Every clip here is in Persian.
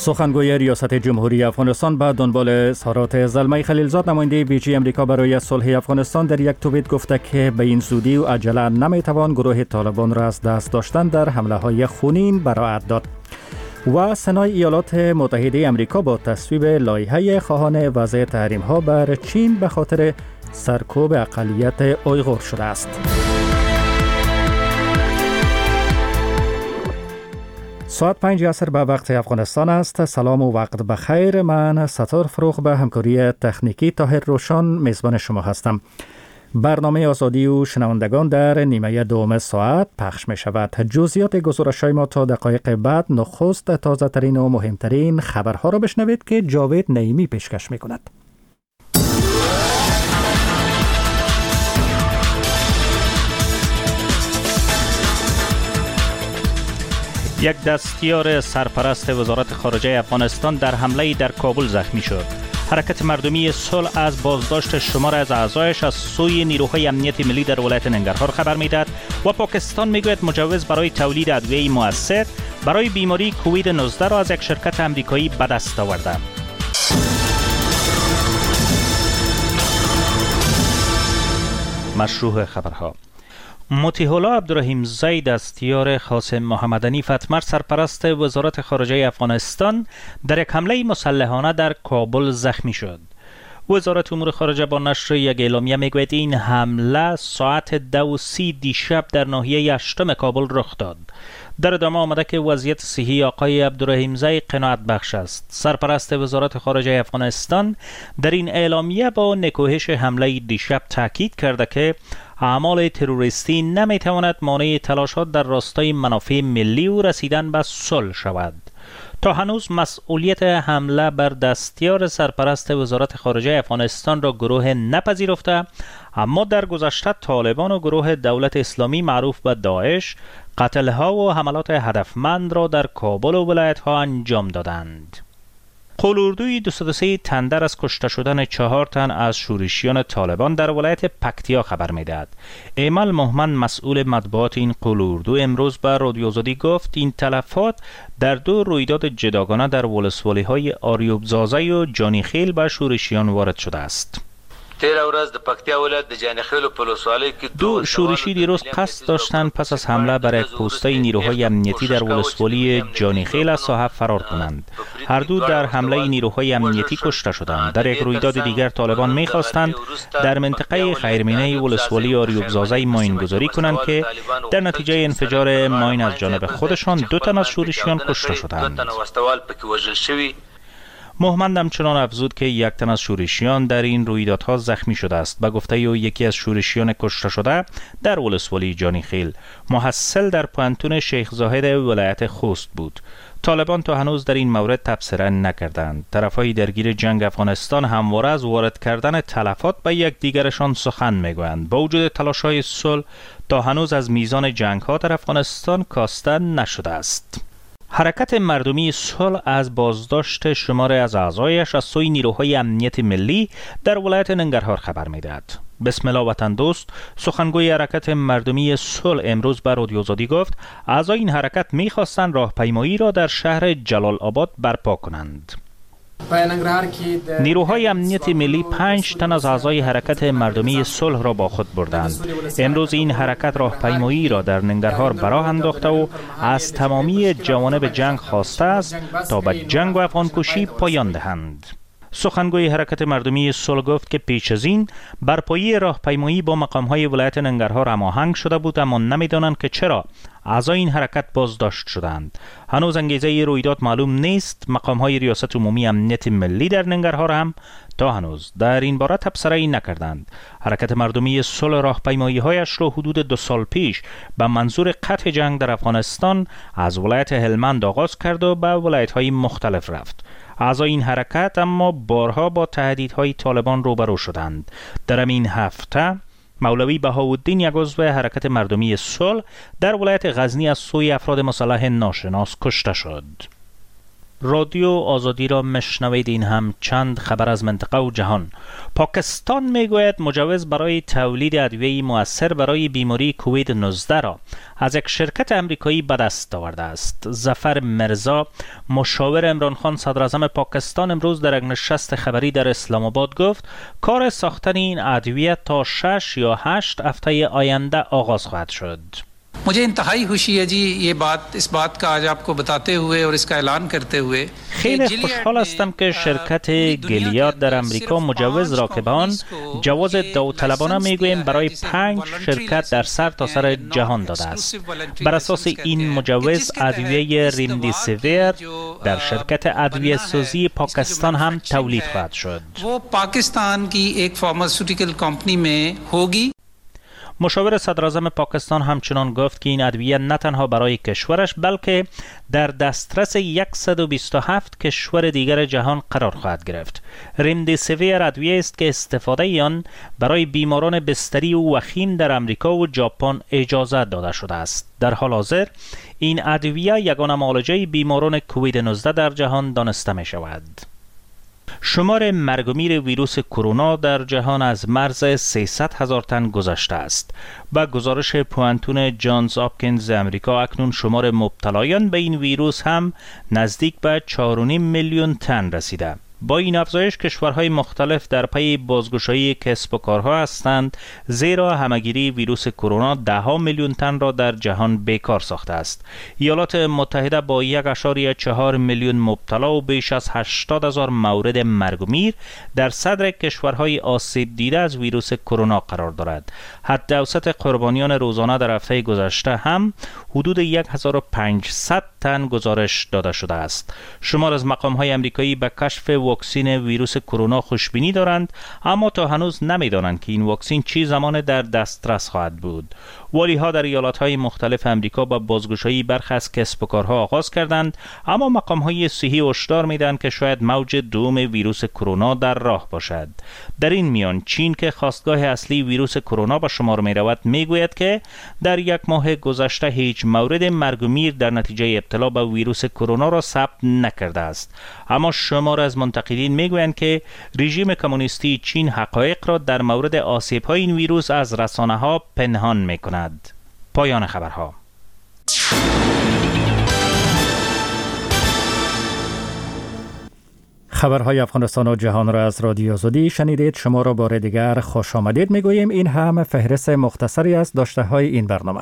سخنگوی ریاست جمهوری افغانستان به دنبال اظهارات زلمه خلیلزاد نماینده ویژه امریکا برای صلح افغانستان در یک توییت گفته که به این زودی و عجله نمیتوان گروه طالبان را از دست داشتن در حمله های خونین براعت داد. و سنای ایالات متحده امریکا با تصویب لایحه خواهان وضع تحریم ها بر چین به خاطر سرکوب اقلیت اویغور شده است. ساعت 5 عصر به وقت افغانستان است. سلام و وقت بخیر. من ستار فروغ به همکاری تکنیکی طاهر روشان میزبان شما هستم. برنامه آزادی و شنوندگان در نیمه دوم ساعت پخش می شود. جزئیات گزارش‌های ما تا دقایق بعد. نخست تازه ترین و مهمترین خبرها را بشنوید که جاوید نعیمی پیشکش می کند. یک دستیار سرپرست وزارت خارجه افغانستان در حمله در کابل زخمی شد. حرکت مردمی صلح از بازداشت شمار از اعضایش از سوی نیروهای امنیت ملی در ولایت ننگرهار خبر میداد و پاکستان میگوید مجوز برای تولید ادویه مؤثر برای بیماری کووید 19 را از یک شرکت امریکایی به دست آورده. مشروع خبرها. مطیع الله عبدالرحیمزی دستیار قاسم محمدنی فتمر سرپرست وزارت خارجه افغانستان در یک حمله مسلحانه در کابل زخمی شد. وزارت امور خارجه با نشر یک اعلامیه میگوید این حمله ساعت 2:30 دیشب در ناحیه 8 کابل رخ داد. در ادامه آمده که وضعیت صحی آقای عبدالرحیمزی قناعت بخش است. سرپرست وزارت خارجه افغانستان در این اعلامیه با نکوهش حمله دیشب تاکید کرده که اعمال تروریستی نمیتواند مانع تلاشات در راستای منافع ملی و رسیدن به صلح شود. تا هنوز مسئولیت حمله بر دستیار سرپرست وزارت خارجه افغانستان را گروه نپذیرفته، اما در گذشته طالبان و گروه دولت اسلامی معروف به داعش قتل‌ها و حملات هدفمند را در کابل و ولایت‌ها انجام دادند. قولوردوی 203 تن در از کشته شدن 4 تن از شورشیان طالبان در ولایت پکتیا خبر میدهد. ایمل محمد مسئول مطبوعات این قولوردو امروز به رادیو آزادی گفت این تلفات در 2 رویداد جداگانه در ولسوالی‌های آریوب زازه و جانیخیل به شورشیان وارد شده است. 2 شورشی دیروز قصد داشتند پس از حمله بر یک پوسته نیروهای امنیتی در ولسوالی جانیخیل از ساحه فرار کنند. هر دو در حمله نیروهای امنیتی کشته شدند. در یک رویداد دیگر طالبان می‌خواستند در منطقه خیرمینه ولسوالی آریوب زازه ماینگذاری کنند که در نتیجه انفجار ماین از جانب خودشان 2 تن از شورشیان کشته شدند. محمد همچنان افزود که 1 تن از شورشیان در این رویدادها زخمی شده است. به گفته او یکی از شورشیان کشته شده در ولسوالی جانیخیل محصل در پوهنتون شیخ زاهد ولایت خوست بود. طالبان تا هنوز در این مورد تبصره نکردند. طرفهای درگیر جنگ افغانستان همواره از وارد کردن تلفات به یکدیگرشان سخن میگویند. با وجود تلاش‌های صلح تا هنوز از میزان جنگ‌ها در افغانستان کاسته نشده است. حرکت مردمی صلح از بازداشت شمار از اعضایش از سوی نیروهای امنیت ملی در ولایت ننگرهار خبر میدهد. بسم الله وطن دوست سخنگوی حرکت مردمی صلح امروز به رادیو آزادی گفت اعضای این حرکت می‌خواستند راهپیمایی را در شهر جلال آباد برپا کنند. نیروهای امنیت ملی 5 تن از اعضای حرکت مردمی صلح را با خود بردند. امروز این حرکت راهپیمایی را در ننگرهار براه انداخته و از تمامی جوانب جنگ خواسته است تا به جنگ و افغانکشی پایان دهند. سخنگوی حرکت مردمی صلح گفت که پیش از این برپایی راهپیمایی با مقام‌های ولایت ننگرهار هماهنگ شده بود، اما نمی‌دانند که چرا اعضای این حرکت بازداشت شدند. هنوز انگیزه رویداد معلوم نیست. مقام‌های ریاست عمومی امنیت ملی در ننگرهار هم تا هنوز در این باره تبصره‌ای نکردند. حرکت مردمی صلح راهپیمایی‌هایش را حدود 2 سال پیش به منظور قطع جنگ در افغانستان از ولایت هلمند آغاز کرد و به ولایت‌های مختلف رفت. اعضای این حرکت اما بارها با تهدیدهای طالبان روبرو شدند. در این هفته مولوی بهاءالدین یک عضو حرکت مردمی صلح در ولایت غزنی از سوی افراد مسلح ناشناس کشته شد. رادیو آزادی را مشنوید. این هم چند خبر از منطقه و جهان. پاکستان میگوید مجوز برای تولید ادویه مؤثر برای بیماری کووید 19 را از یک شرکت امریکایی به دست آورده است. ظفر مرزا، مشاور عمران خان صدر اعظم پاکستان، امروز در یک نشست خبری در اسلام آباد گفت کار ساختن این ادویه تا 6 یا 8 هفته آینده آغاز خواهد شد. मुझे इंतहाई खुशी है जी इस बात का आज आपको बताते हुए और इसका ऐलान करते हुए خیلی خوشحال هستم که شرکت گلیاد در امریکا مجوز را که به آن جواز داوطلبانه میگوییم برای 5 شرکت در سرتاسر جهان داده است. بر اساس این مجوز ادویه ریمدیسیویر در شرکت ادویه سازی پاکستان هم تولید خواهد شد. वो पाकिस्तान की एक फार्मास्यूटिकल कंपनी में होगी. مشاور صدر اعظم پاکستان همچنان گفت که این ادویه نه تنها برای کشورش بلکه در دسترس 127 کشور دیگر جهان قرار خواهد گرفت. ریمدیسیویر ادویه است که استفاده آن برای بیماران بستری و وخیم در امریکا و ژاپن اجازه داده شده است. در حال حاضر این ادویه یگانه معالجه بیماران کووید 19 در جهان دانسته می شود. شمار مرگ و میر ویروس کرونا در جهان از مرز 300,000 تن گذشته است. با گزارش پوانتون جانز آپکینز امریکا اکنون شمار مبتلایان به این ویروس هم نزدیک به 4.5 میلیون تن رسیده. با این افزایش کشورهای مختلف در پی بازگشایی کسب و کارها هستند، زیرا همهگیری ویروس کرونا 10 میلیون تن را در جهان بیکار ساخته است. ایالات متحده با 1.4 میلیون مبتلا و بیش از 80,000 مورد مرگ و میر در صدر کشورهای آسیب دیده از ویروس کرونا قرار دارد. حد اوسط قربانیان روزانه در هفته گذشته هم حدود 1500 تن گزارش داده شده است. شمار از مقام‌های آمریکایی به کشف واکسن ویروس کرونا خوشبینی دارند، اما تا هنوز نمی‌دانند که این واکسن چه زمان در دسترس خواهد بود. والی‌ها در ایالت‌های مختلف آمریکا با بازگشایی برخی از کسب و کارها آغاز کردند، اما مقام‌های صحی هشدار می‌دهند که شاید موج دوم ویروس کرونا در راه باشد. در این میان چین که خاستگاه اصلی ویروس کرونا به شمار می‌رود می‌گوید که در 1 ماه گذشته هیچ مورد مرگ و میر در نتیجه ابتلا به ویروس کرونا را ثبت نکرده است. اما شمار از منتقدین می‌گویند که رژیم کمونیستی چین حقایق را در مورد آسیب‌های این ویروس از رسانه‌ها پنهان می‌کند. پایان خبرها. خبرهای افغانستان و جهان را از رادیو آزادی شنیدید. شما را بار دیگر خوش آمدید میگوییم. این هم فهرست مختصری از داشته‌های این برنامه.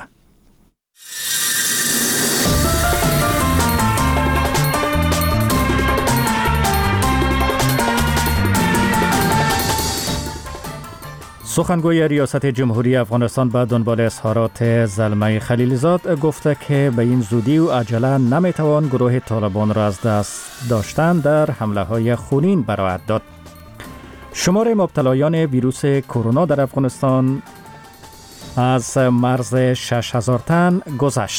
سخنگوی ریاست جمهوری افغانستان به دنبال اظهارات زلمه خلیلزاد گفته که به این زودی و عجله نمیتوان گروه طالبان را از دست داشتن در حمله های خونین براعت داد. شمار مبتلایان ویروس کرونا در افغانستان از مرز 6,000 تن گذشت.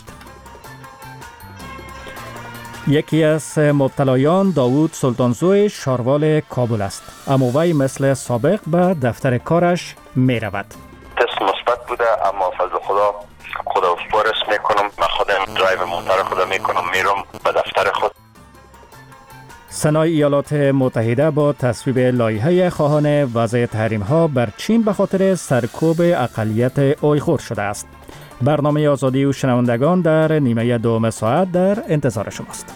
یکی از مبتلایان داوود سلطانزوی شاروال کابل است، اما وی مثل سابق به دفتر کارش می رود. تست مثبت بوده، اما فضل خدا اسپارش میکنم. من خودم درایو موتور خودم میکنم، میرم به دفتر خود. سنای ایالات متحده با تصویب لایحه خواهان وضع تحریم ها بر چین به خاطر سرکوب اقلیت اویغور شده است. برنامه آزادی و شنوندگان در نیمه دوم ساعت در انتظار شماست.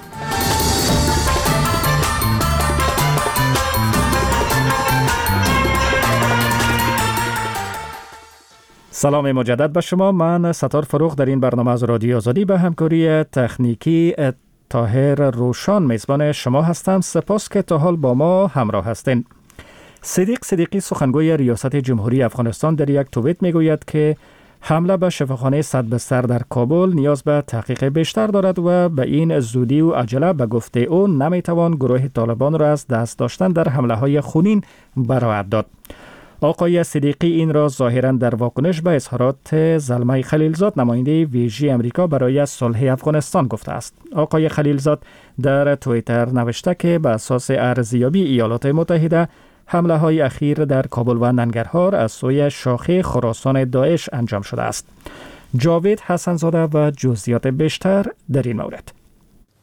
سلام مجدد به شما. من ستار فروخ در این برنامه از رادیو آزادی به همکاری تکنیکی طاهر روشان میزبان شما هستم. سپاس که تا حال با ما همراه هستین. صدیق صدیقی سخنگوی ریاست جمهوری افغانستان در یک توییت میگوید که حمله به شفاخانه 100 بستر در کابل نیاز به تحقیق بیشتر دارد و به این زودی و عجله به گفته او نمیتوان گروه طالبان را از دست داشتن در حمله های خونین براعت داد. آقای صدیقی این را ظاهراً در واکنش به اظهارات زلمه خلیلزاد نماینده ویژه امریکا برای صلح افغانستان گفته است. آقای خلیلزاد در توییتر نوشته که بر اساس ارزیابی ایالات متحده حمله های اخیر در کابل و ننگرهار از سوی شاخه خراسان داعش انجام شده است. جاوید حسنزاده و جزئیات بیشتر در این مورد.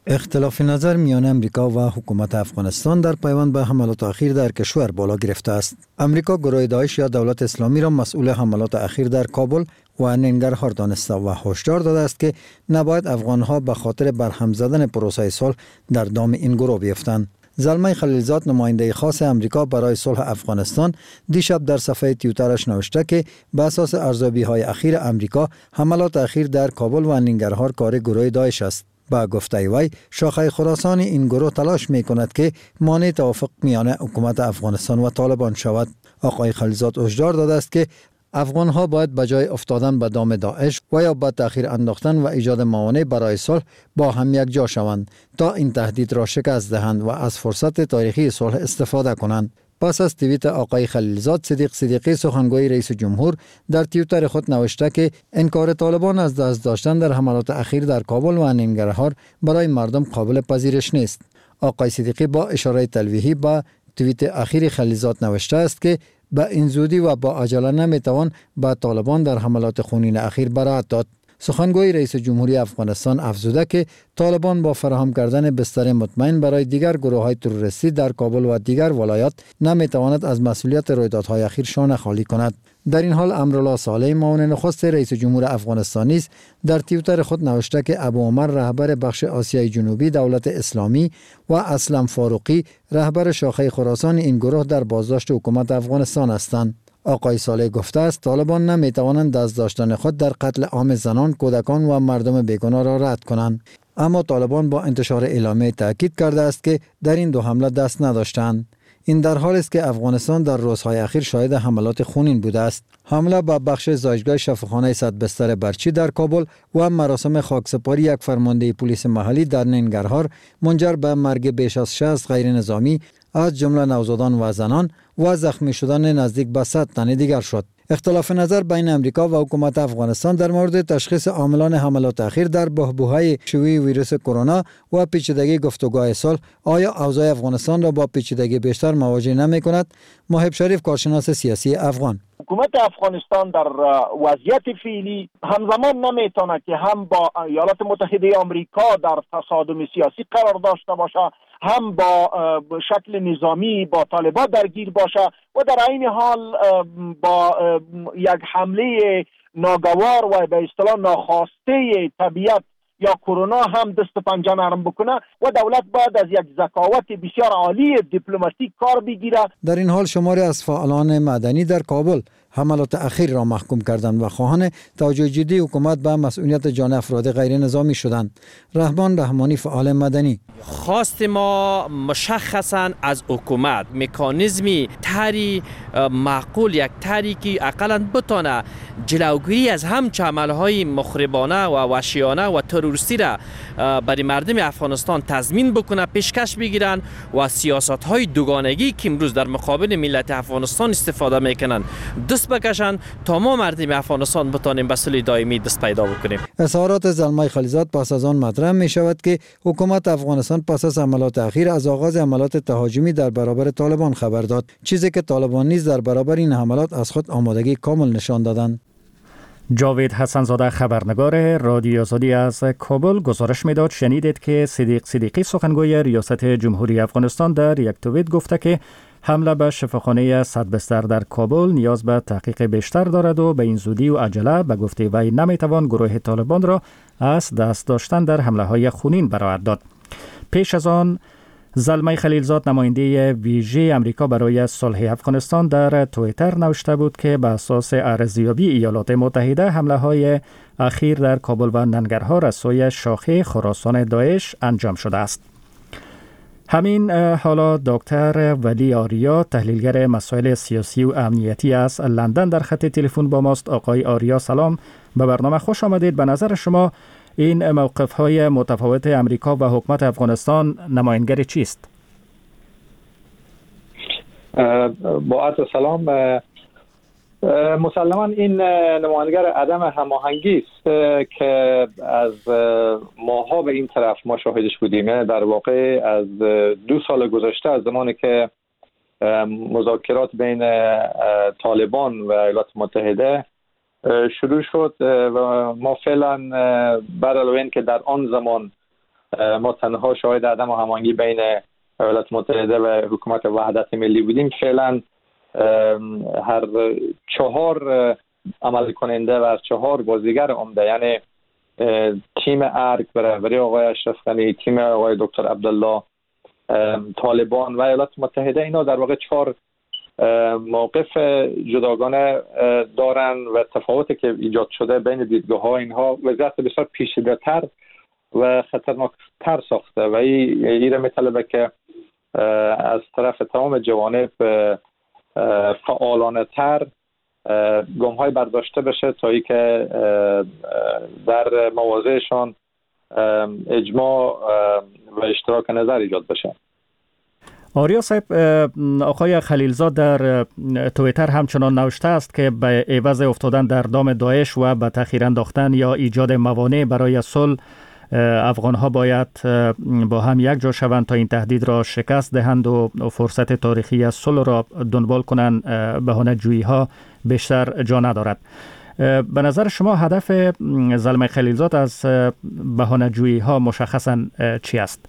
اختلاف نظر میان امریکا و حکومت افغانستان در پیوند به حملات اخیر در کشور بالا گرفته است. امریکا گروه داعش یا دولت اسلامی را مسئول حملات اخیر در کابل و ننگرهار دانسته و هشدار داده است که نباید افغانها به خاطر برهم زدن پروسه صلح در دام این گروه بیفتند. زلمه خلیلزاد نماینده خاص امریکا برای صلح افغانستان دیشب در صفحه توییترش نوشته که به اساس ارزیابی‌های اخیر امریکا حملات اخیر در کابل و ننگرهار کار گروه داعش است. با گفته وی شاخه خراسان این گروه تلاش می کند که مانع توافق میان حکومت افغانستان و طالبان شود. آقای خلیلزاد هشدار داده است که افغان ها باید به جای افتادن به دام داعش و یا به تأخیر انداختن و ایجاد موانع برای صلح با هم یک جا شوند تا این تهدید را شکست دهند و از فرصت تاریخی صلح استفاده کنند. پس از توییت آقای خلیلزاد، صدیق صدیقی سخنگوی رئیس جمهور در توییتر خود نوشته که انکار طالبان از دست داشتن در حملات اخیر در کابل و ننگرهار برای مردم قابل پذیرش نیست. آقای صدیقی با اشاره تلویحی به توییت اخیر خلیلزاد نوشته است که به این زودی و با عجله نمیتوان به طالبان در حملات خونین اخیر برائت داد. سخنگوی رئیس جمهوری افغانستان افزوده که طالبان با فراهم کردن بستر مطمئن برای دیگر گروه‌های تروریستی در کابل و دیگر ولایات نمیتواند از مسئولیت رویدادهای اخیر شانه خالی کند. در این حال امرالله صالح معاون نخست رئیس جمهور افغانستان نیز در توییتر خود نوشته که ابو عمر رهبر بخش آسیای جنوبی دولت اسلامی و اسلم فاروقی رهبر شاخه خراسان این گروه در بازداشت حکومت افغانستان هستند. آقای صالح گفته است طالبان نمیتوانند دست داشتن خود در قتل عام زنان، کودکان و مردم بیگناه را رد کنند. اما طالبان با انتشار اعلامیه تاکید کرده است که در این دو حمله دست نداشتند. این در حالی است که افغانستان در روزهای اخیر شاهد حملات خونین بوده است. حمله به بخش زایشگاه شفاخانه 100 بستر برچی در کابل و مراسم خاکسپاری یک فرمانده پلیس محلی در ننگرهار منجر به مرگ بیش از 60 غیر نظامی از جمله نوزادان و زنان و زخمی شدن نزدیک به 100 تن دیگر شد. اختلاف نظر بین امریکا و حکومت افغانستان در مورد تشخیص عاملان حملات اخیر در بحبوحه شیوع ویروس کرونا و پیچیدگی گفتگوهای صلح آیا اوضاع افغانستان را با پیچیدگی بیشتر مواجه نمی کند؟ محب شریف کارشناس سیاسی افغان: حکومت افغانستان در وضعیت فعلی همزمان نمیتونه که هم با ایالات متحده آمریکا در تصادم سیاسی قرار داشته باشه، هم با شکل نظامی با طالبان درگیر باشه و در این حال با یک حمله ناگوار و به اصطلاح ناخواسته طبیعت یا کرونا هم دست پنجه نرم بکنه و دولت باید از یک ذکاوت بسیار عالی دیپلماتیک کار بگیره. در این حال شماری از فعالان مدنی در کابل حملات اخیر را محکوم کردند و خواهان توجه جدی حکومت به مسئولیت جان افراد غیر نظامی شدند. رحمان رحمانی فعال مدنی: خواست ما مشخصا از حکومت مکانیزمی طرحی معقول، یک طرحی که اقلا بتونه جلوگیری از همچه عملهای مخربانه و وحشیانه و تروریستی را برای مردم افغانستان تضمین بکنه، پیشکش بگیرن و سیاست‌های دوگانگی که امروز در مقابل ملت افغانستان استفاده میکنن دست بکشن تا ما مردم افغانستان بتانیم به صلح دائمی دست پیدا بکنیم. اظهارات زلمه خلیلزاد پس از آن مطرح می شود که حکومت افغانستان پس از حملات اخیر از آغاز حملات تهاجمی در برابر طالبان خبر داد، چیزی که طالبان نیز در برابر این حملات از خود آمادگی کامل نشان دادند. جاوید حسنزاده خبرنگار رادیو آزادی از کابل گزارش میداد. شنیدید که صدیق صدیقی سخنگوی ریاست جمهوری افغانستان در یک توییت گفته که حمله به شفاخانه 100 بستر در کابل نیاز به تحقیق بیشتر دارد و به این زودی و عجله به گفته وی نمیتوان گروه طالبان را از دست داشتن در حمله های خونین برآورد داد. پیش از آن زلمه خلیلزاد نماینده ویژه امریکا برای صلح افغانستان در توییتر نوشته بود که به اساس ارزیابی ایالات متحده حمله های اخیر در کابل و ننگرهار از سوی شاخه خراسان داعش انجام شده است. همین حالا دکتر ولی آریا تحلیلگر مسائل سیاسی و امنیتی از لندن در خط تلفن با ماست. آقای آریا سلام، به برنامه خوش آمدید. به نظر شما این موقف‌های متفاوت امریکا و حکومت افغانستان نمایانگر چیست؟ با عرض سلام، مسلما این نمایانگر عدم هماهنگی است که از ماها به این طرف ما شاهدش بودیم. یعنی در واقع از 2 سال گذشته از زمانی که مذاکرات بین طالبان و ایالات متحده شروع شد و ما فعلا بر علاوه این که در آن زمان ما تنها شاهد عدم هماهنگی بین ایالات متحده و حکومت وحدت ملی بودیم. فعلا هر 4 عمل کننده و 4 بازیگر عمده، یعنی تیم ارگ به رهبری آقای اشرف غنی، تیم آقای دکتر عبدالله، طالبان و ایالات متحده، اینا در واقع 4 موقف جداگانه دارن و تفاوتی که ایجاد شده بین دیدگاه ها اینها وضعیت بسیار پیچیده‌تر و خطرناکتر ساخته و این را میطلبه که از طرف تمام جوانب فعالانه تر گام های برداشته بشه تا ای که در مواضعشان اجماع و اشتراک نظر ایجاد بشه. آریا صاحب، آقای خلیلزاد در توییتر همچنان نوشته است که به عوض افتادن در دام داعش و به تأخیر انداختن یا ایجاد موانع برای صلح، افغان‌ها باید با هم یک جا شوند تا این تهدید را شکست دهند و فرصت تاریخی از صلح را دنبال کنند. بهانه‌جویی‌ها بیشتر جا ندارد. به نظر شما هدف زلمه خلیلزاد از بهانه‌جویی‌ها مشخصاً چی است؟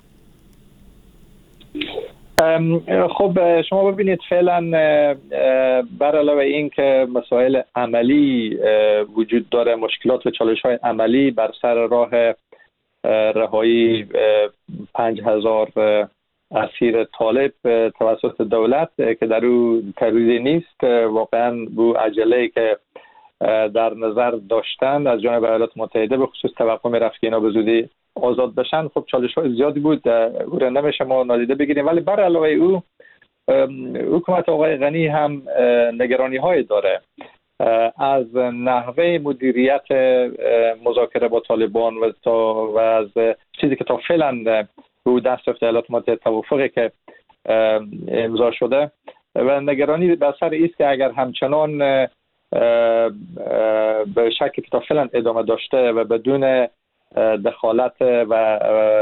خب شما ببینید فعلا بر علاوه این که مسائل عملی وجود داره، مشکلات و چالش‌های عملی بر سر راه رهایی 5000 اسیر طالب توسط دولت که در او ترویج نیست، واقعا بو عجله که در نظر داشتن از جانب ایالات متحده به خصوص توقع می‌رفت که اینا به زودی آزاد بشن. خب چالش‌های زیادی بود، او را نمیشه ما نادیده بگیریم، ولی بر علاوه او حکومت آقای غنی هم نگرانی‌های داره از نحوه مدیریت مذاکره با طالبان و از چیزی که تا فعلا به دست رفته ایالات متحده، توافقی که امضا شده، و نگرانی بر سر است که اگر همچنان به شکلی که تا فعلا ادامه داشته و بدون دخالت و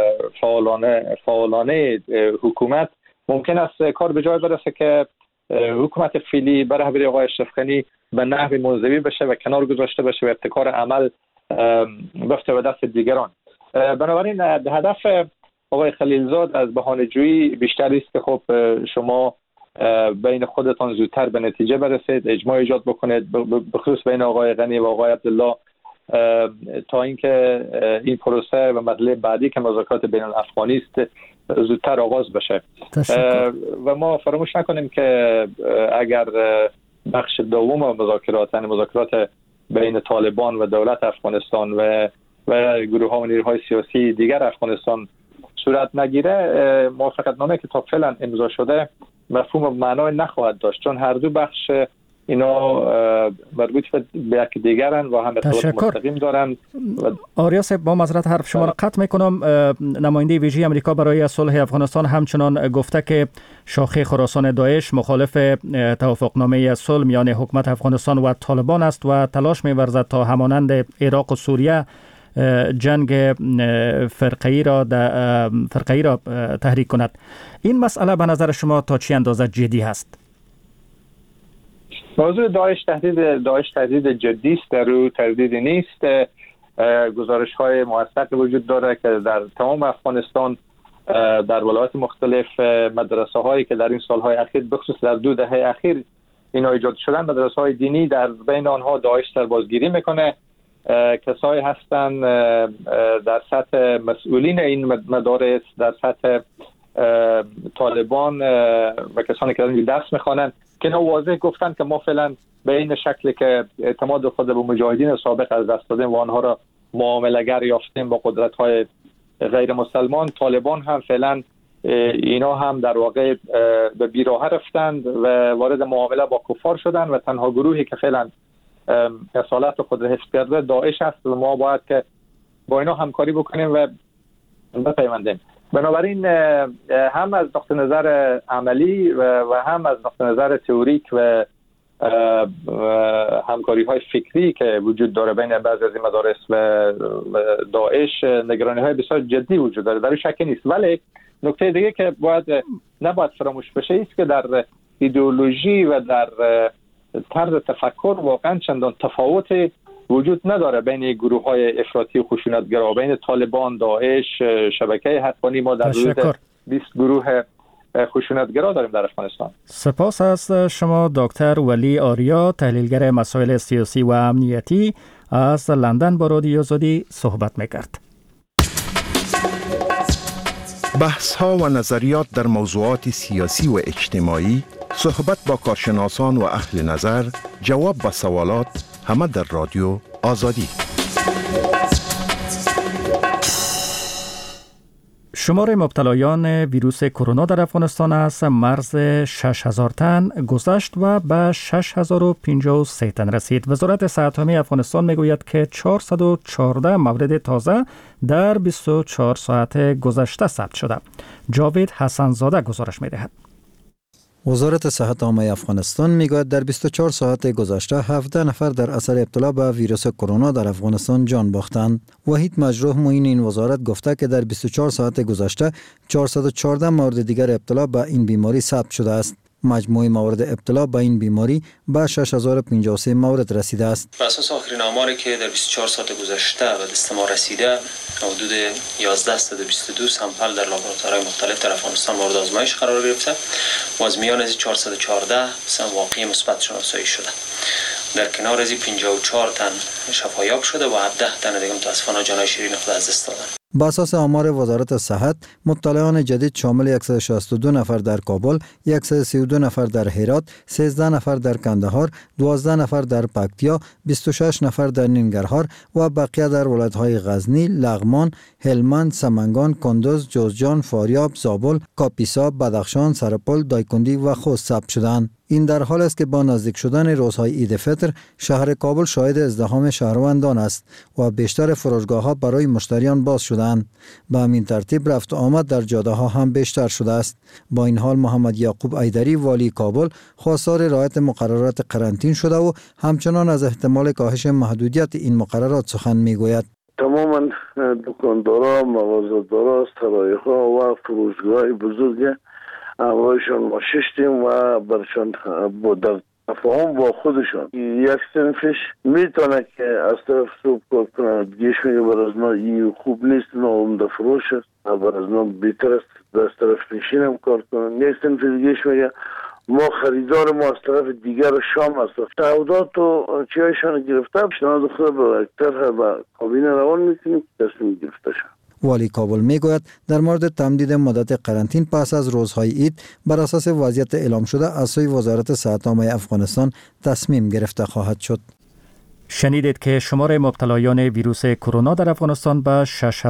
فعالانه حکومت، ممکن است کار به جای برسه که حکومت فعلی بر رهبری آقای اشرف غنی به نحو منزوی بشه و کنار گذاشته بشه و ابتکار عمل بفته به دست دیگران. بنابراین هدف آقای خلیلزاد از بهانه‌جویی بیشتر است که خب شما بین خودتان زودتر به نتیجه برسید، اجماع ایجاد بکنید، به خصوص بین آقای غنی و آقای عبدالله، تا اینکه این پروسه و مرحله بعدی که مذاکرات بین الافغانی است زودتر آغاز بشه. و ما فراموش نکنیم که اگر بخش دوم مذاکرات، یعنی مذاکرات بین طالبان و دولت افغانستان و گروه ها و نیروهای سیاسی دیگر افغانستان صورت نگیره، موافقتنامه که تا فعلا امضا شده مفهوم و معنای نخواهد داشت، چون هر دو بخش اینا مربوط به یک دیگرن و هم ارتباط مستقیم دارن. آریا صاحب، با معذرت حرف شما را قطع میکنم. نماینده ویژه امریکا برای صلح افغانستان همچنان گفته که شاخه خراسان داعش مخالف توافقنامه صلح میان حکومت افغانستان و طالبان است و تلاش می‌ورزد تا همانند عراق و سوریه جنگ فرقه‌ای را تحریک کند. این مسئله به نظر شما تا چه اندازه جدی است؟ موضوع داعش تهدید جدی است، در او تردیدی نیست. گزارش‌های موثق وجود داره که در تمام افغانستان در ولایات مختلف مدرسه‌هایی که در این سال‌های اخیر بخصوص در 2 دهه اخیر اینا ایجاد شدن، مدرسه‌های دینی، در بین آنها داعش سربازگیری میکنه. کسایی هستند در سطح مسئولین این مدارس، در سطح طالبان و کسانی که دارن درس میخوانن که اینا واضح گفتن که ما فعلا به این شکلی که اعتماد خود به مجاهدین سابق از دست دادیم و آنها را معامله‌گر یافتیم با قدرت‌های غیر مسلمان، طالبان هم فعلا اینا هم در واقع به بیراه رفتند و وارد معامله با کفار شدن و تنها گروهی که فعلا اصالت خود را حفظ کرده داعش است و ما باید که با اینا همکاری بکنیم و بپیوندیم. بنابراین هم از نقطه نظر عملی و هم از نقطه نظر تئوریک و همکاری های فکری که وجود داره بین بعضی از این مدارس و داعش، نگرانی های بسیار جدی وجود داره، در این شک نیست. ولی نکته دیگه که نباید فراموش بشه است که در ایدئولوژی و در طرز تفکر واقعا چندان تفاوت وجود نداره بین گروه های افراطی خشونتگرا، بین طالبان، داعش، شبکه حقانی. ما در حدود 20 گروه خشونتگرا داریم در افغانستان. سپاس از شما دکتر ولی آریا، تحلیلگر مسائل سیاسی و امنیتی از لندن با رادیو آزادی صحبت میکرد. بحث ها و نظریات در موضوعات سیاسی و اجتماعی، صحبت با کارشناسان و اهل نظر، جواب به سوالات، همه در رادیو آزادی. شمار مبتلایان ویروس کرونا در افغانستان از مرز 6000 تن گذشت و به 6053 تن رسید. وزارت صحت عامه افغانستان میگوید که 414 مورد تازه در 24 ساعت گذشته ثبت شده. جاوید حسنزاده گزارش میدهد. وزارت صحت عامه افغانستان میگوید در 24 ساعت گذشته 17 نفر در اثر ابتلا به ویروس کرونا در افغانستان جان باختند. وحید مجروح معین این وزارت گفته که در 24 ساعت گذشته 414 مورد دیگر ابتلا به این بیماری ثبت شده است. مجموع موارد ابتلا به این بیماری به 6053 مورد رسیده است. بر اساس آخرین آماری که در 24 ساعت گذشته به دست ما رسیده، حدود 1122 سامپل در لابراتوارهای مختلف در افغانستان مورد آزمایش قرار گرفته و از میان از 414 واقعی مثبت شناسایی شده. در کنار از 54 تن شفایاب شده و 17 تن دیگه متاسفانه جانهای شیرین خود از دست دادن. با اساس آمار وزارت صحت، مبتلایان جدید شامل 162 نفر در کابل، 132 نفر در هرات، 13 نفر در کندهار، 12 نفر در پکتیا، 26 نفر در ننگرهار و بقیه در ولایت‌های غزنی، لغمان، هلمند، سمنگان، کندوز، جوزجان، فاریاب، زابل، کاپیسا، بدخشان، سرپل، دایکندی و خوست ثبت شدند. این در حال است که با نزدیک شدن روزهای عید فطر شهر کابل شاهد ازدحام شهروندان است و بیشتر فروشگاه‌ها برای مشتریان باز شدند. به همین ترتیب رفت و آمد در جاده‌ها هم بیشتر شده است. با این حال محمد یعقوب ایدری والی کابل خواستار رعایت مقررات قرنطینه شده و همچنان از احتمال کاهش محدودیت این مقررات سخن می‌گوید. تماما دکاندارا، مغازه‌دارا، سرای‌ها و فروشگاه‌های بزرگ همراهشان ما ششتیم و برشان در تفاهم با خودشان یک سنفش میتونه که از طرف سوب کار کنه، دیگهش میگه بر از ما این خوب نیست، ناامده فروش است، بر از ما بهتر است از طرف پیشین هم کار کنن. یک سنفش دیگهش میگه ما خریدار ما از طرف دیگر شام است. تعهدات و چیایشان گرفته پیشنهاد خود به اکتر و کابینه روان میکنیم که تصمیم گرفته شد. والی کابل میگوید در مورد تمدید مدت قرنطینه پس از روزهای عید بر اساس وضعیت اعلام شده از سوی وزارت صحت عامه افغانستان تصمیم گرفته خواهد شد. شنیدید که شمار مبتلایان ویروس کرونا در افغانستان به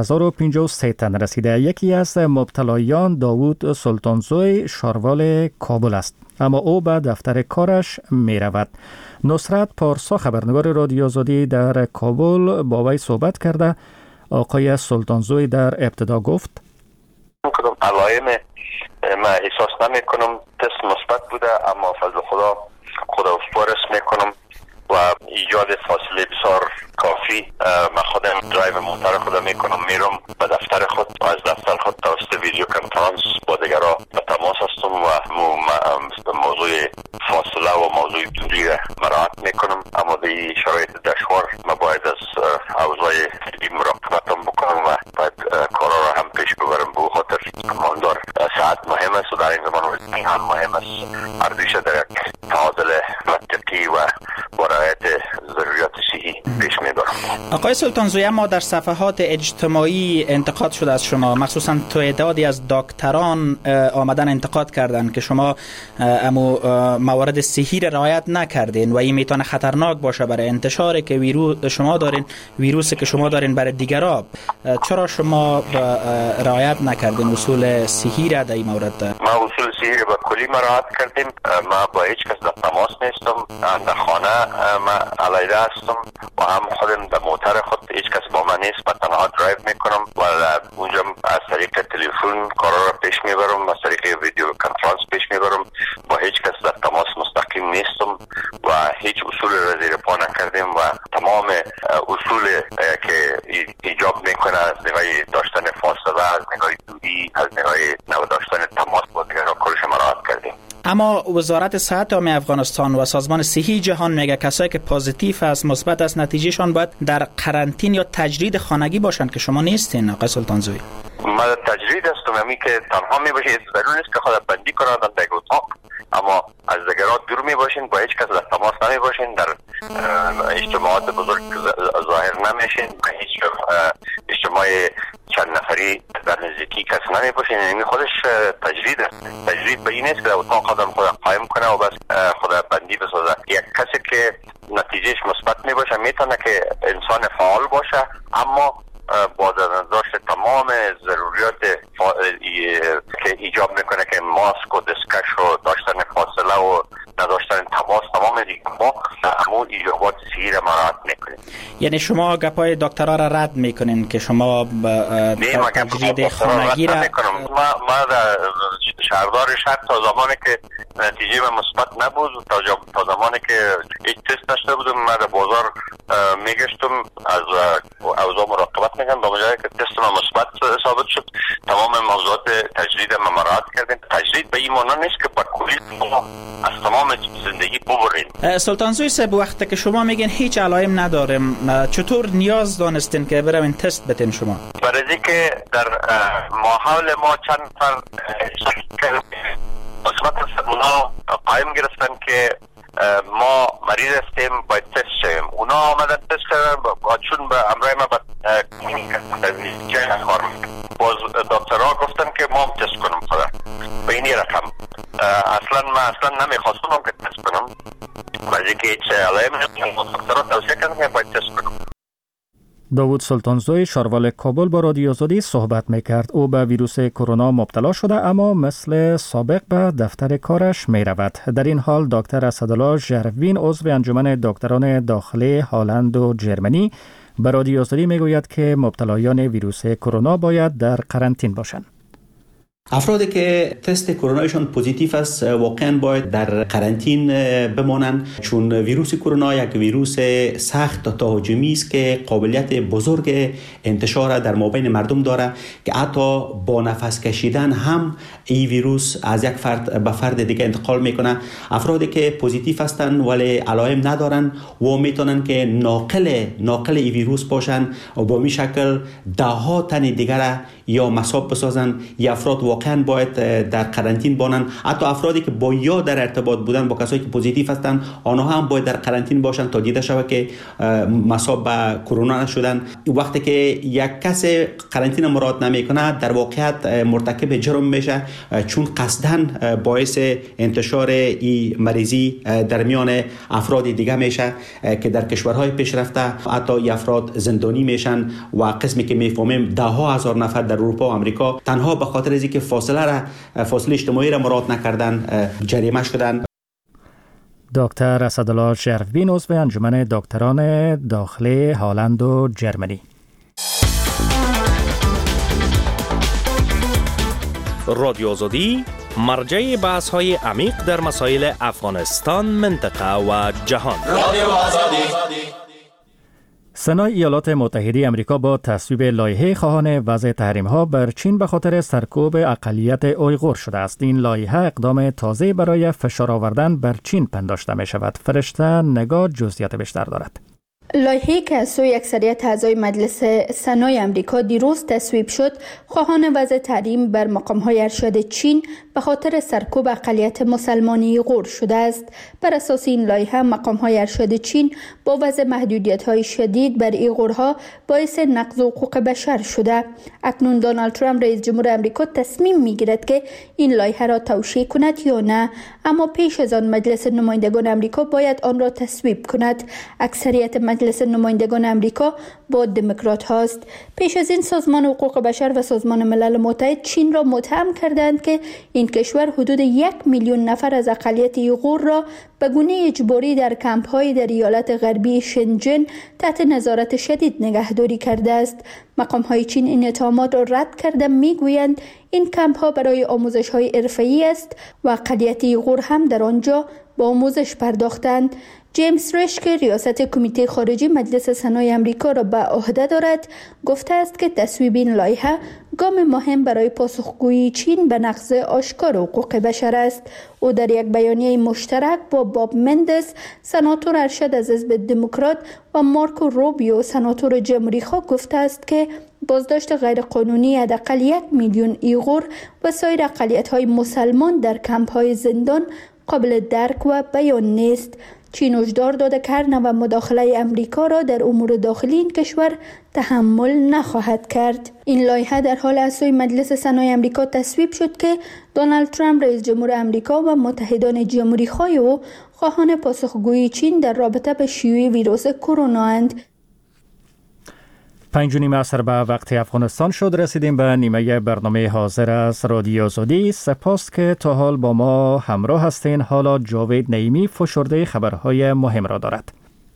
6053 تن رسیده. یکی از مبتلایان داوود سلطانزوی شاروال کابل است، اما او به دفتر کارش می رود. نصرت پارسا خبرنگار رادیو آزادی در کابل با وی صحبت کرده. آقای سلطانزوی در ابتدا گفت کدام علائم ما احساس نمی کنم، تست مثبت بوده، اما فضل خدا سپارش می کنم و ایجاد فاصله بسیار کافی من خودم درایو موتر خودم می کنم، میرم به دفتر خود و از دفتر خود توسط ویدیو کنفرانس با دیگران به تماس هستم و موضوع فاصله و موضوع دوری را مراعات می کنم. اما در شرایط دشوار ما باید از اوضاع مراقبتم بکنم و باید کارا را هم پیش ببرم. به خاطر ماندار ساعت مهم است و در این زمان وزنی هم مهم است. اردیشه در یک تعادل منطقی و با رعایت ضروریات صحی پیش میبرم. آقای سلطانزوی، ما در صفحات اجتماعی انتقاد شده از شما، مخصوصا تعدادی از دکتران آمدن انتقاد کردن که شما موارد صحی را رعایت نکردین و این میتونه خطرناک باشه برای انتشاری که ویروسی که شما دارین برای دیگران. چرا شما رعایت نکردین اصول صحی را در این مورد؟ ما اصول صحی را به کلی مراعات کردیم. ما با هیچ کس در تماس نیستم، در خانه ما علیده هستم و هم خودم در موتر خود هیچ کس با من نیست، من تنها درایو میکنم و اونجا از طریق تلفن کارا را پیش میبرم، از طریق ویدیو کنفرانس پیش میبرم، با هیچ کس در تماس مستقیم نیستم و هیچ اصول را زیر پا نکردیم و تمام اصول که ایجاب میکنه از نگاه داشتن فاصله، از نگاه دوری، از نگاه داشتن تماس با دیگران کلش مراعات کردیم. اما وزارت صحت عامه افغانستان و سازمان صحی جهان میگه کسایی که پوزیتیو است، مثبت است، نتیجهشان باید در قرنطینه یا تجرید خانگی باشند که شما نیستین آقای سلطانزوی. ما تجرید هستم، همی که تنها می باشید، ضرور نیست که خود بندی کنند در اتاق، اما از دیگران دور می باشین، با هیچ کس در تماس نمی باشین، در اجتماعات بزرگ ظاهر نمیشین، با هیچ اجتماع چند نفری در نزدیکی کس نمی باشین. این خودش تجرید است. تجرید به این نیست که در اتاق خودم خود قایم کنه و بس خود بندی بسازه. یک کسی که نتیجهش مثبت می باشه میتونه که انسان فعال باشه، اما با داشت تمام ضروریات که ایجاب میکنه که ماسک و دستکش و داشتن فاصله و نداشتن تماس، تمام دیگه ما همون ایجابات صحی را مراعات میکنیم. یعنی شما گپای دکترها را رد میکنین که شما تجرید خانگی را؟ ما در شهردار شهر تا زمانی که نتیجه من مثبت نبود، تا زمانی که هیچ تست نشده بودم، من در بازار میگشتم، از اوضاع مراقبت میکنم. با مجرد که تست من مثبت ثابت شد، تمام موضوعات تجرید ما مراعات کردیم. تجرید به این معنی نیست که با کلی از تمام زندگی ببرین. سلطانزوی صاحب، وقتی که شما میگین هیچ علائم نداریم، چطور نیاز دانستین که برین تست بتین شما؟ برای اینکه در ماحول ما چند نفر مثبت اونا قایم گرفتن که ما مریض هستیم باید تست شویم. اونا آمدن تست کردن، چون به امرای ما باز دکترها گفتن که ما هم تست کنم خدا به اینی رقم. اصلا نمیخواستم که تست کنم، ولی که هیچ علائم دکترها توصیه کردن که باید تست کنم. داوود سلطانزوی شاروال کابل با رادیو آزادی صحبت میکرد. او به ویروس کرونا مبتلا شده، اما مثل سابق به دفتر کارش میرود. در این حال دکتر اسدالله ژروین، عضو انجمن دکتران داخلی هلند و جرمنی، به رادیو آزادی میگوید که مبتلایان ویروس کرونا باید در قرنطینه باشند. افرادی که تست کرونایشان پوزیتیو است واقعا باید در قرنطین بمانند، چون ویروس کرونا یک ویروس سخت و تهاجمی است که قابلیت بزرگ انتشار در مابین مردم داره که حتی با نفس کشیدن هم این ویروس از یک فرد به فرد دیگه انتقال میکنه. افرادی که پوزیتیو هستند ولی علائم ندارن و میتونن که ناقل این ویروس باشن و با این شکل ده ها تن دیگر یا مصاب بسازن. این افراد واقعا باید در قرنطینه باشند. حتی افرادی که با یا در ارتباط بودن با کسایی که پوزیتیو هستند، آنها هم باید در قرنطینه باشند تا دیده شود که مصاب به کرونا نشدن. وقتی که یک کس قرنطینه مراعات نمیکنه، در واقعیت مرتکب جرم میشه، چون قصداً باعث انتشار این مریضی در میان افراد دیگه میشه که در کشورهای پیشرفته حتی این افراد زندانی میشن و قسمی که میفهمیم ده ها هزار نفر در اروپا و آمریکا تنها به خاطر اینکه فاصله اجتماعی را مراعات نکردن جریمه شدن. دکتر اسدالله ژروین، عضو انجمن دکتران داخلی هلند و جرمنی. رادیو آزادی مرجع بحث‌های عمیق در مسائل افغانستان، منطقه و جهان. رادیو آزادی. سنای ایالات متحده آمریکا با تصویب لایحه خواهان وضع تحریم‌ها بر چین به خاطر سرکوب اقلیت اویغور شده است. این لایحه اقدام تازه برای فشار آوردن بر چین پنداشته می شود. فرشته نگاه جزئیات بیشتر دارد. لایحه‌ای که از سوی اکثریت اعضای مجلس سنای آمریکا دیروز تصویب شد، خواهان وضع تحریم بر مقام‌های ارشد چین به خاطر سرکوب اقلیت مسلمانی اویغور شده است. بر اساس این لایحه، مقام‌های ارشد چین با وضع محدودیت‌های شدید بر اویغورها باعث نقض حقوق بشر شده. اکنون دونالد ترامپ رئیس جمهور آمریکا تصمیم می‌گیرد که این لایحه را توشیح کند یا نه، اما پیش از آن مجلس نمایندگان آمریکا باید آن را تصویب کند. اکثریت مجلس نمایندگان آمریکا با دموکرات هاست. پیش از این سازمان حقوق بشر و سازمان ملل متحد چین را متهم کردند که این کشور حدود 1 میلیون نفر از اقلیت اویغور را به گونه اجباری در کمپ‌های در ایالت غربی شنجن تحت نظارت شدید نگهداری کرده است. مقام‌های چین این اتهامات را رد کرده میگویند این کمپ‌ها برای آموزش‌های حرفه‌ای است و اقلیت اویغور هم در آنجا با آموزش پرداختند. جیمز ریش که ریاست کمیته خارجی مجلس سنای آمریکا را به عهده دارد، گفته است که تصویب این لایحه گام مهم برای پاسخگویی چین به نقض آشکار حقوق بشر است. او در یک بیانیه مشترک با باب مندس سناتور ارشد از حزب دموکرات و مارکو روبیو سناتور جمهوری خواه گفته است که بازداشت غیرقانونی حداقل 1 میلیون ایغور و سایر اقلیت‌های مسلمان در کمپ‌های زندان قابل درک و بیان نیست. چین هشدار داده که هر نوع مداخله امریکا را در امور داخلی این کشور تحمل نخواهد کرد. این لایحه در حال از سوی مجلس سنای امریکا تصویب شد که دونالد ترامپ رئیس جمهور امریکا و متحدان جمهوری خواه او خواهان پاسخگویی چین در رابطه به شیوع ویروس کرونا اند. 5:30 عصر به وقت افغانستان شد. رسیدیم به نیمه برنامه حاضر از رادیو آزادی. سپاس که تا حال با ما همراه هستین. حالا جاوید نعیمی فشرده خبرهای مهم را دارد.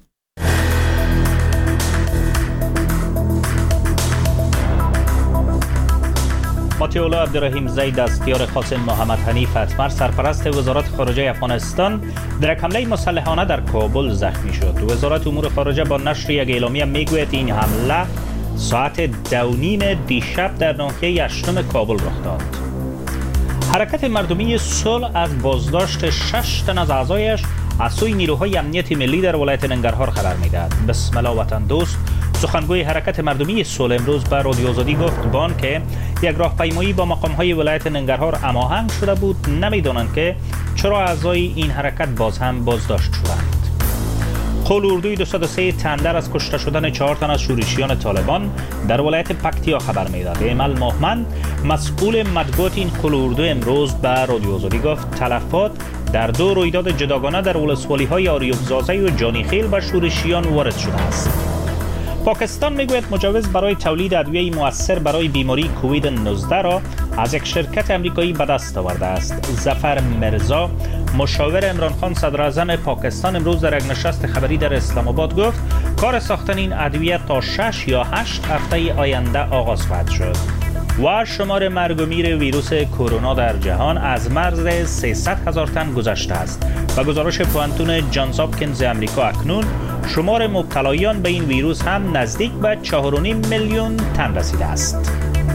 مطیع عبدالرحیم زید دستیار قاسم محمد حنیف فتمر سرپرست وزارت خارجه افغانستان در یک حمله مسلحانه در کابل زخمی شد. وزارت امور خارجه با نشر یک اعلامیه میگوید این حمله ساعت 2:30 دیشب در ناحیه 8 کابل رخ داد. حرکت مردمی صلح از بازداشت 6 تن از اعضایش از سوی نیروهای امنیت ملی در ولایت ننگرهار خبر میدهد. بسم الله وطن دوست سخنگوی حرکت مردمی صلح امروز به رادیو آزادی گفت بان که یک راهپیمایی با مقامهای ولایت ننگرهار هماهنگ شده بود نمیدانند که چرا اعضای این حرکت باز هم بازداشت شدند. قول اردوی 203 تندر از کشته شدن 4 تن از شورشیان طالبان در ولایت پکتیا خبر میداد. ایمل محمد مسئول مطبوعات این قول اردو امروز به رادیو آزادی گفت تلفات در 2 رویداد جداگانه در ولسوالی‌های آریوبزازه و جانیخیل به شورشیان وارد شده است. پاکستان میگوید مجوز برای تولید ادویه مؤثر برای بیماری کووید 19 را از یک شرکت امریکایی به دست آورده است. ظفر مرزا مشاور عمران خان صدر اعظم پاکستان امروز در یک نشست خبری در اسلام آباد گفت کار ساختن این ادویه تا 6 یا 8 هفته آینده آغاز خواهد شد. و شمار مرگ و میر ویروس کرونا در جهان از مرز 300,000 تن گذشته است. و گزارش پوانتون جانز هاپکینز امریکا اکنون شمار مبتلایان به این ویروس هم نزدیک به 4.5 میلیون تن رسیده است.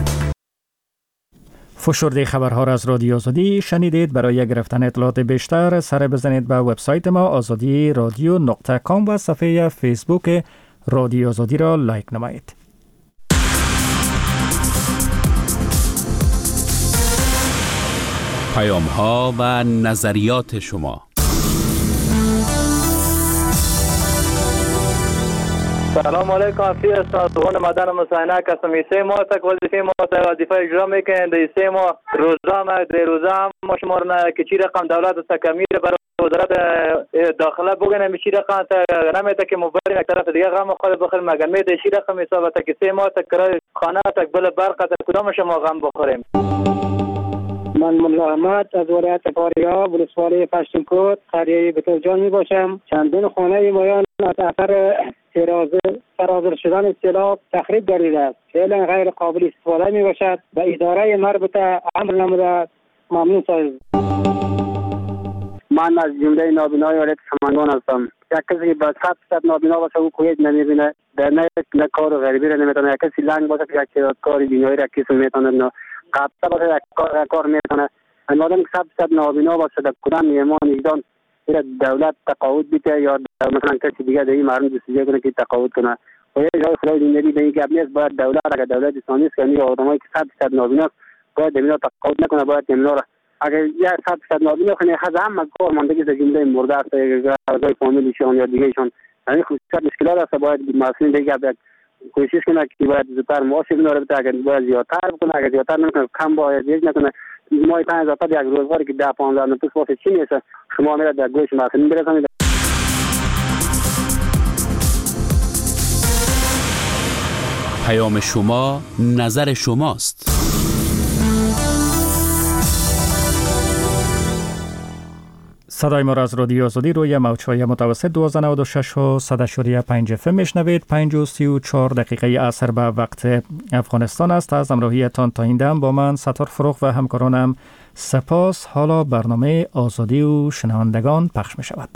فشرده خبرها را از رادیو آزادی شنیدید. برای گرفتن اطلاعات بیشتر سر بزنید به وبسایت ما azadiradyo.com و صفحه فیسبوک رادیو آزادی را لایک نمایید. پیام‌ها و نظریات شما. سلام علیکم افی استادان مدن مساینه کسم ایسه ما تک وظیفه ما وظیفه اجرا میکنند ایسه ما روزا ما در روزا ما شمارنا که چی رقم دولت تکمیل برای وزارت داخله بگنه میشی رقم نمیته که موبایل یک طرف دیگه غم خود بخیر مگر میته چی رقم حساب تک سه ما تک کرای خانه تک بل برق تک کدام شما غم بخوریم. من ملا احمد از ولایت فاریاب ولسوالی پشتونکوت قریه بتوجان می باشم. چندین خانه مایان از اثر سرازیر شدن سیلاب تخریب گردیده است. فعلا غیر قابل استفاده می باشد و اداره مربوطه امر نموده. ممنون صاحب. من از جمله نابینای ولایت سمنگان هستم. یک کسی با 100% نابینا باشه او کویت نمیبینه، در نه کار غریبی را نمیتونه. یک کسی لنگ باشه که یک کار بینایی را کسی میتونه، قبطه باشه یک کار میتونه. این آدم که 100% نابینا باشه در کدام ایمان ایجدان دولت تقاعد بیته یا مثلا کسی دیگه در این مردم دستیجه کنه که تقاعد کنه. و یک جای خدای دیندگی به این گپ نیست. باید دولت اگر دولت اسلامی است که این آدمایی که 100% نابینا است باید اینا تقاعد نکنه، باید اینا را اگر یک 100% نابینا کنه هم از کار ماندگی در جمله مرده است اعضای فامیلشون یا دیگهشون. این خصوصیت مشکلات است. باید مسئولین دیگه کوشش کنه که باید زودتر معاش بگیره، بده اگر باید زیادتر بکنه، اگر زیادتر نکنه کم باید یک نکنه. ماهی 5000 تا یک روزگاری که 10-15 نفس واسه چی نیست شما میره در گوش مسئولین برسونید. پیام شما نظر شماست. صدای ما را از رادیو آزادی روی موج‌های متوسط 1296 و 100.5 FM میشنوید. 5:34 عصر به وقت افغانستان است. از همراهیتان تا این دم با من ستار فروغ و همکارانم سپاس. حالا برنامه آزادی و شنوندگان پخش می شود.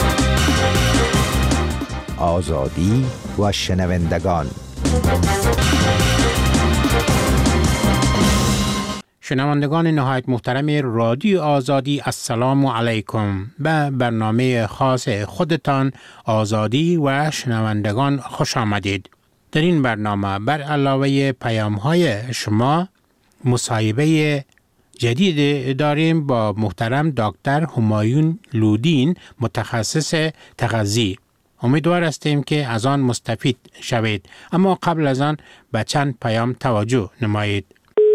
آزادی و شنوندگان. شنوندگان نهایت محترم رادیو آزادی، السلام علیکم. به برنامه خاص خودتان آزادی و شنوندگان خوش آمدید. در این برنامه بر علاوه پیام‌های شما مصاحبه جدید داریم با محترم دکتر همایون لودین، متخصص تغذیه. امیدوار هستیم که از آن مستفید شوید، اما قبل از آن به چند پیام توجه نمایید.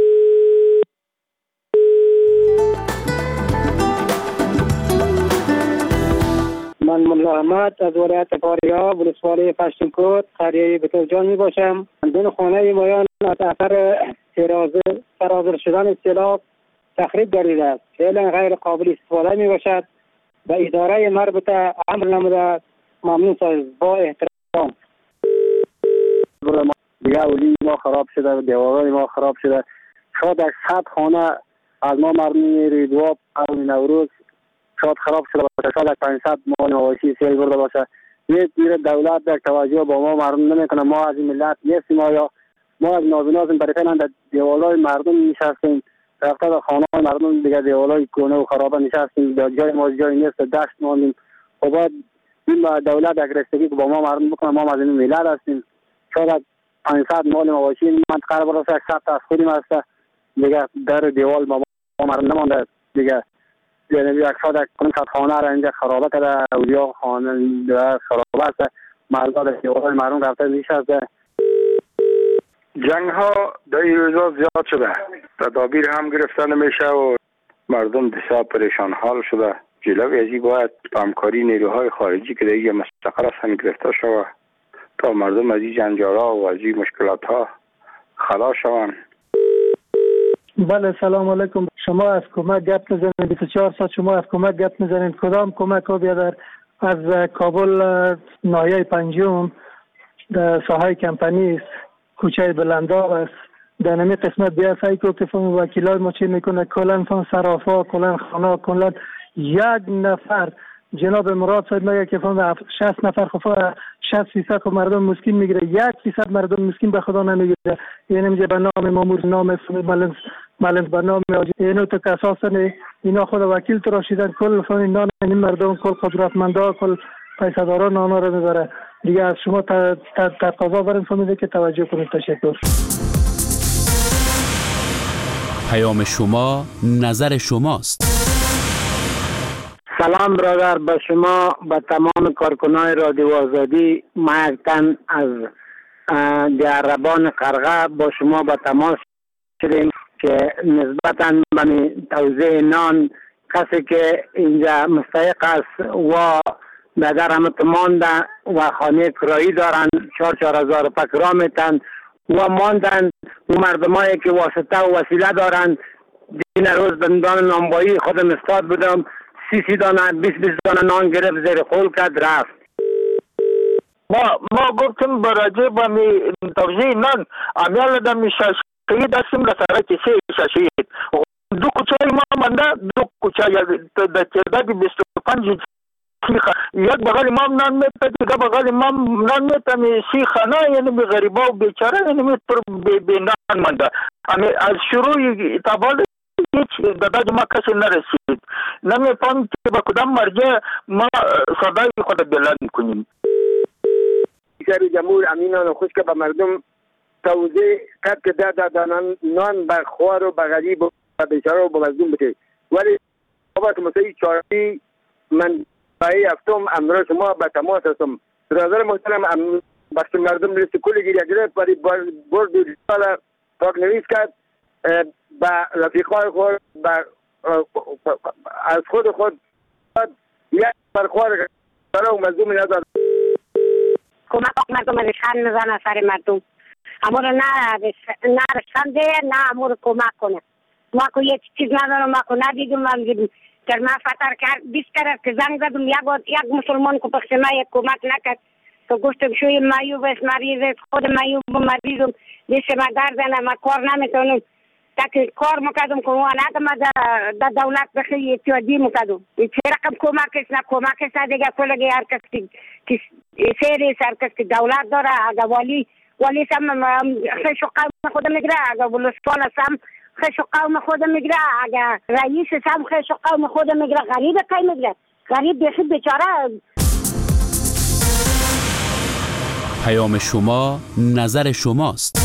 من ملا احمد از ولایت فاریاب ولسوالی پشتونکوت قریه بتوجان می باشم. دون خانه مایان از اثر سرازیر شدن سیلاب تخریب گردیده است. فعلا غیر قابل استفاده می باشد و اداره مربوطه امر نموده. ممنون است. با احترام. دیگه اولی ما خراب شده، دیوارای ما خراب شده. شاید 100 خانه از ما مردم ریدواب نوروز شاید خراب شده باشه، شاید 500 مال مواشی سیل برده باشه. یک دیر دولت در توجه با ما مردم نمیکنه. ما از این ملت نیستیم، ما از نازنازم برای فعلا در دیوالای مردم نشستیم، رفته در خانه مردم دیگه دیوالای کونه و خرابه نشستیم، جای ما جای نیست، دشت ماندیم. و بعد این دولت اگرستگی که با ما مردم بکنه، ما از این ملت هستیم. شاید 500 مال مواشی منطقه رو برسه، 100 تا از خودیم هسته دیگه در دیوال با ما مردم نمانده دیگه. یعنی 100 خانه را اینجا خرابه کرده، اولیا خانه خرابه است، مردم در دیوالای مردم رفته نشسته. جنگ ها در این روزا زیاد شده، تدابیر هم گرفته نمیشه و مردم بسیار پریشان حال شده. جلوی ازی باید همکاری نیروهای خارجی که دیگه مستقر هستند گرفته شود تا مردم از این جنجال‌ها و از این مشکلات ها خلاص شوند. بله سلام علیکم. شما از کمک گپ میزنید، 24 ساعت شما از کمک گپ میزنید. کدام کمک ها بیادر؟ از کابل ناحیه پنجم در ساحه کمپانی است، کوچه بلنداغ است. در نمی قسمت بیا سعی که فهم وکیلای ما چی میکنه، کلن فهم صرافا، کلن خانه، کلن یک نفر. جناب مراد صاحب میگه که فهم 60 نفر خفا 60% خب مردم مسکین میگیره، 1% مردم مسکین به خدا نمیگیره. یعنی میگه به نام مامور، نام ملنز، به نام اینو تو کساسن اینا خود وکیل تراشیدن، کل فهم نان این مردم، کل قدرتمندا، کل پیسه‌داران آنها رو میبره. دیگه از شما تقاضا بریم فهمیده که توجه کنید. تشکر. پیام شما نظر شماست. سلام برادر، به شما، به تمام کارکنان رادیو آزادی. ما یک تن از دیاربان قرغه با شما به تماس شدیم که نسبتاً به توزیع نان کسی که اینجا مستحق است و در همت مانده و خانه کرایی دارن 4,000 روپیه کرا میتن و ماندن و مردمایی که واسطه و وسیله دارن. این روز بندان نانبایی خودم استاد بودم، 30 دانه 20 دانه نان گرفت، زیر خول کرد رفت. ما گفتیم براجع با توزیع نان امیال دمی شهید هستیم لسره کسی شهید. دو کوچه ما منده، دو کوچه در تعداد 25 یک بغل امام نان میتن، دیگه بغل امام نان میتن. 30 خانه یعنی به غریبا و بیچاره یعنی به نان منده. از شروع تابال هیچ داداج ما کسی نرسید. نمیفهم که با کدام مرجع ما صدای خود بلند کنیم. رئیس جمهور امینان خوش که به مردم توضیح کرد که نان به خوار و به غریب و به بیچاره و به مظلوم بده. ولی بابت مسئله چاری من برای هفتم امروز شما به تماس هستم. برادر محترم بخش مردم لیست کلی گیری گرفت ولی برد سال پاک نویس کرد با رفیقای خود از خود یک برخوار برای مظلوم نظر کمک مردم رشن میزنه سر مردم. اما رو نه رشنده نه امور کمک کنه. ما که یک چیز ندارم، ما که ندیدم. من دیدم که من فتر کرد 20 کرد که زنگ زدم یک مسلمان که پخش ما یک کمک نکرد که گفتم شوی مایوب است، مریض است، خود مایوب و مریضم، دیشه ما دردنه، ما کار نمیتونم. تاکه کار میکردم که ما ندم در دولت بخی اتحادی میکردم. چه رقم کمک است نه کمک است دیگه. کلگی هر کس که سیریس، هر کس که دولت داره، اگر ولی سم شقه خودم میگره، اگر ولسوال سم خش قوم خود میگیره، اگر رئیس هم خش قوم خود میگیره، غریب کی میگیره؟ غریب بیخی بیچاره. پیام شما نظر شماست.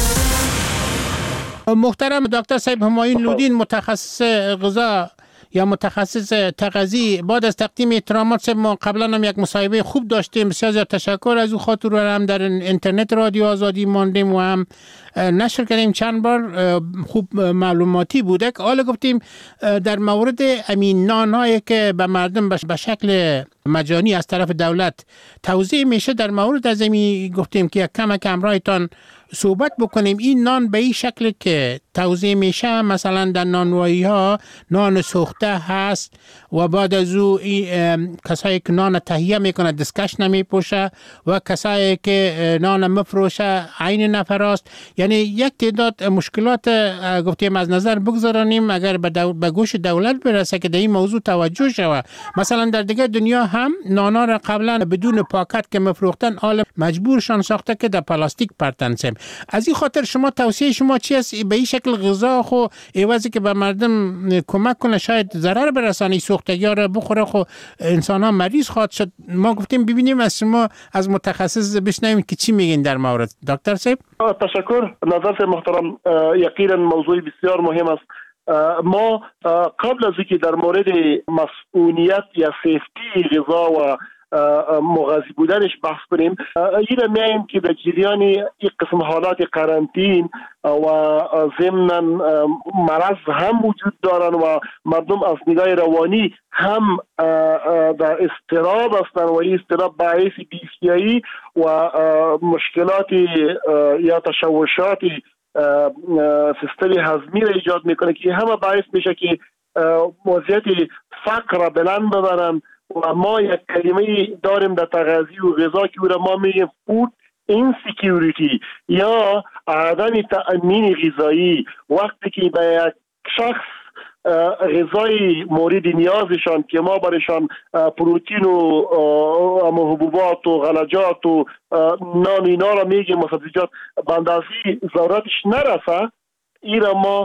محترم دکتر صاحب همایون لودین، متخصص غذا یا متخصص تغذیه، بعد از تقدیم احترامات صاحب، ما قبلا هم یک مصاحبه خوب داشتیم، بسیار زیاد تشکر از او خاطر رو هم در اینترنت رادیو آزادی ماندیم و هم نشر کردیم، چند بار خوب معلوماتی بوده. حالا گفتیم در مورد امین نان‌هایی که به مردم به شکل مجانی از طرف دولت توزیع میشه، در مورد از این گفتیم که یک کم رایتان صحبت بکنیم. این نان به این شکل که توزیع میشه، مثلا در نانوایی ها نان سوخته هست و بعد از او کسایی که نان تهیه میکنه دستکش نمیپوشه و کسایی که نان مفروشه عین نفراست. یعنی یک تعداد مشکلات گفتیم از نظر بگذارانیم، اگر به گوش دولت برسه که در این موضوع توجه شود. مثلا در دیگه دنیا هم نانا را قبلا بدون پاکت که مفروختن عالم مجبورشان ساخته که در پلاستیک پرتن سیم. از این خاطر شما توصیه شما چی است؟ به این شکل غذا خو عوضی که به مردم کمک کنه شاید ضرر برسانی، سوختگی را بخوره، خو انسان ها مریض خواهد شد. ما گفتیم ببینیم از شما از متخصص بشنویم که چی میگین در مورد. دکتر صاحب تشکر. نظر محترم یقینا موضوع بسیار مهم است. ما قبل از اینکه در مورد مسئولیت یا سیفتی غذا و مغذی بودنش بحث کنیم، این میایم که در جریان این قسم حالات قرنطین و ضمناً مرض هم وجود دارن و مردم از نگاه روانی هم در اضطراب هستند و این اضطراب باعث بی‌حیایی و مشکلات یا تشوشات سیستم هضمی را ایجاد میکنه که همه باعث میشه که وضعیت فقر را بلند ببرن. و ما یک کلمه داریم در تغذیه و غذا که او را ما میگیم فود اینسیکیوریتی یا عدم تأمین غذایی. وقتی که به یک شخص غذای مورد نیازشان که ما برشان پروتئین و حبوبات و غلجات و نان اینا را میگیم و سبزیجات به اندازه ضرورتش نرسه، این را ما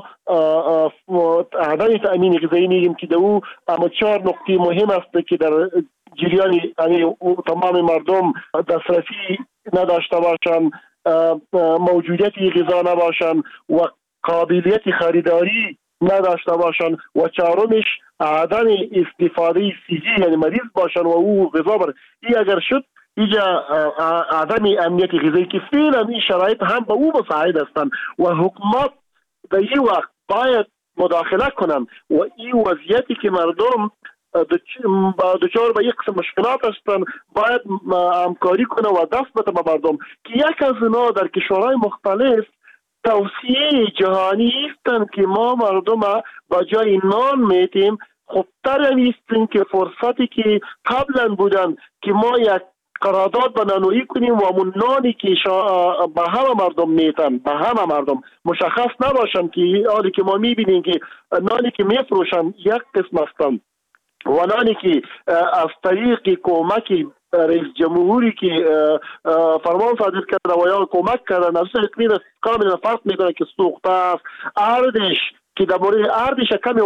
عدم تأمین غذایی میگیم که او اما 4 نقطه مهم است که در جریان تمام مردم دسترسی نداشته باشند، موجودیت غذا نباشند و قابلیت خریداری نداشته باشند و چهارمش عدم استفاده صحی یعنی مریض باشند و او غذا بر این اگر شد اینجا عدم امنیت غذایی که فعلا این شرایط هم به او مساعد هستند و حکومت در این وقت باید مداخله کنن و این وضعیتی که مردم دچار به یک قسم مشکلات هستند باید همکاری کنه و دست بده به مردم که یک از اینا در کشورهای مختلف توصیه جهانی هستند که ما مردم با جای نان میتیم خوبتر نیستیم که فرصتی که قبلا بودن که ما یک قرارداد به نانویی کنیم و همون نانی که به همه مردم میتن، به همه مردم مشخص نباشن که حالی که ما میبینیم که نانی که میفروشن یک قسم هستن و نانی که از طریق کمک رئیس جمهوری که فرمان صادر کرده و یا کمک کرده نفس اقلیم کاملا فرق میکنه که سوخته است. اردش که در مورد اردش کمی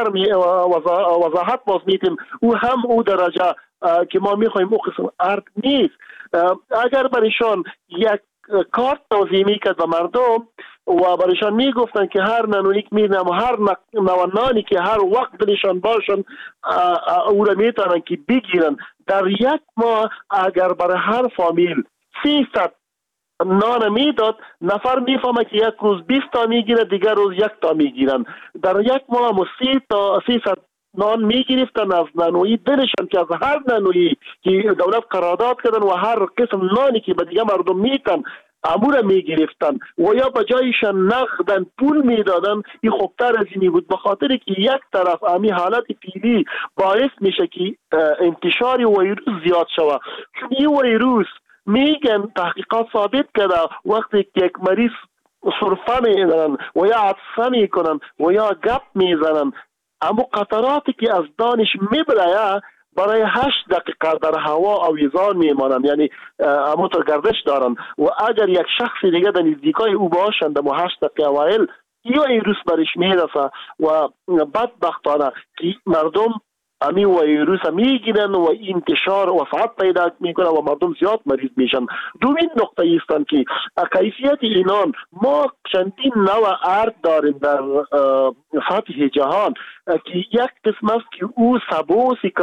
وضاحت باز میتیم او هم او درجه که ما میخوایم او قسم ارد نیست. اگر برایشان یک کارت توضیح میکرد به مردم و برایشان میگفتن که هر نانونی که میدنم و هر نوانانی که هر وقت دلشان باشن او را میتونن که بگیرن، در یک ماه اگر برای هر فامیل 300 نان میداد، نفر میفهمه که یک روز 20 تا میگیره، دیگر روز 1 تا میگیرن. در یک ماه 300 نان میگرفتن از نانویی دلشان که از هر نانویی که دولت قرارداد کردن و هر قسم نانی که به دیگه مردم میتن امور میگرفتن و یا به جایشان نقدن پول میدادن. این خوبتر از اینی بود، به خاطر که یک طرف امی حالت فعلی باعث میشه که انتشار ویروس زیاد شود. چون این ویروس میگن تحقیقات ثابت کرده وقتی که یک مریض سرفه میزنن و یا عطسه میکنن و یا گپ میزنن، اما قطراتی که از دانش میبره برای 8 دقیقه در هوا آویزان میمانند، یعنی همونطور گردش دارن و اگر یک شخص دیگه در نزدیکای او باشند در 8 دقیقه اوایل یا ویروس برش میرسه و بدبختانه که مردم امی ویروس میگیرن و انتشار وفات پیدا میکنه و مردم زیاد مریض میشن. دومین نقطه ایستن که کیفیت اینان ما چندین نوع ارد داریم در سطح جهان که یک قسم است که او سبوسی که